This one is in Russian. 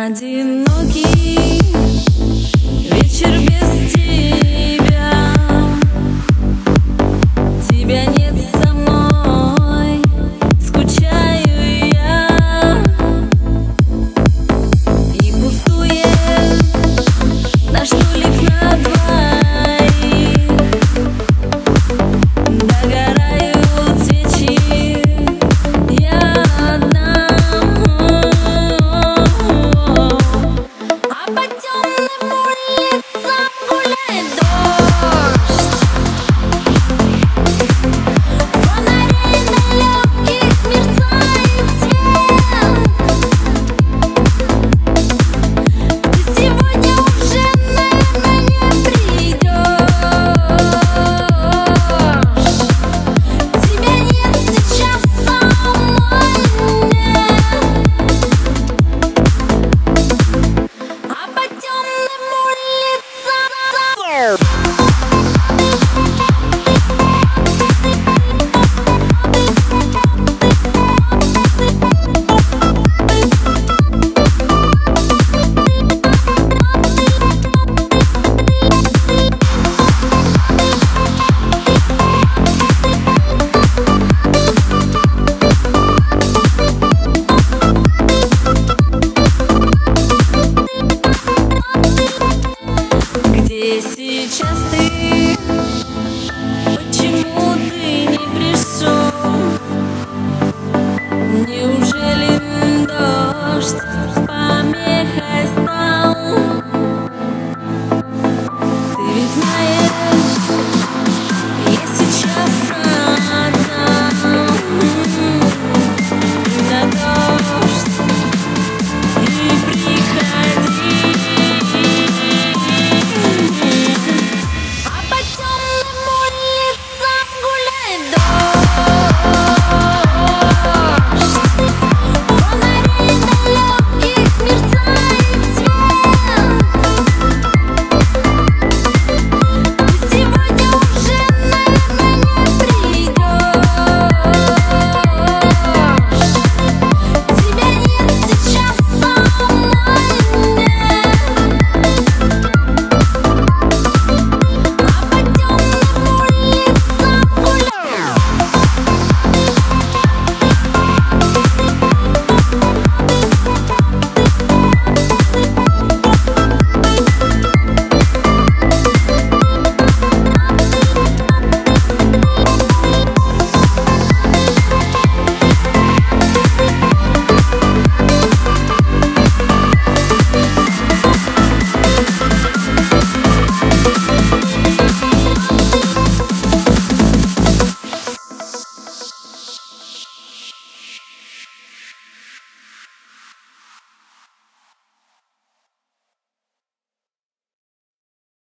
Одинокий вечер без тебя. Тебя нет со мной, скучаю я. И пустует наш столик на двоих. Догорают свечи, я одна. А по темным улицам гуляет дождь. Фонарей далеких мерцает свет. Ты сегодня уже, наверное, не придешь. Тебя нет сейчас со мной, нет. А по темным улицам где сейчас ты? Почему ты не пришел? Неужели дождь помедлил?